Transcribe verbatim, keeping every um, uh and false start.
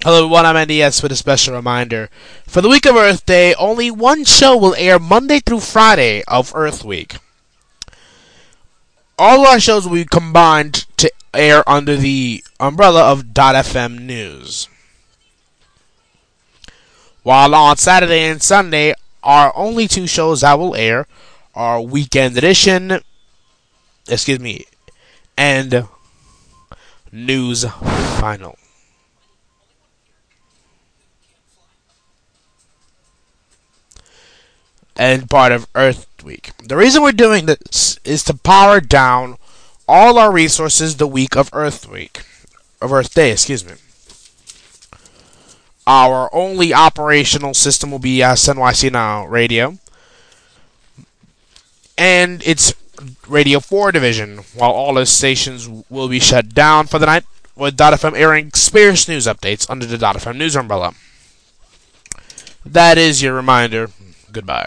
Hello everyone, I'm Andy S. with a special reminder. For the week of Earth Day, only one show will air Monday through Friday of Earth Week. All our shows will be combined to air under the umbrella of .F M News. While on Saturday and Sunday, our only two shows that will air are Weekend Edition, excuse me, and News Final. And part of Earth Week. The reason we're doing this is to power down all our resources the week of Earth Week, of Earth Day, excuse me. Our only operational system will be S N Y C Now Radio and its Radio four division, while all its stations will be shut down for the night, with .F M airing sparse news updates under the .F M News umbrella. That is your reminder. Goodbye.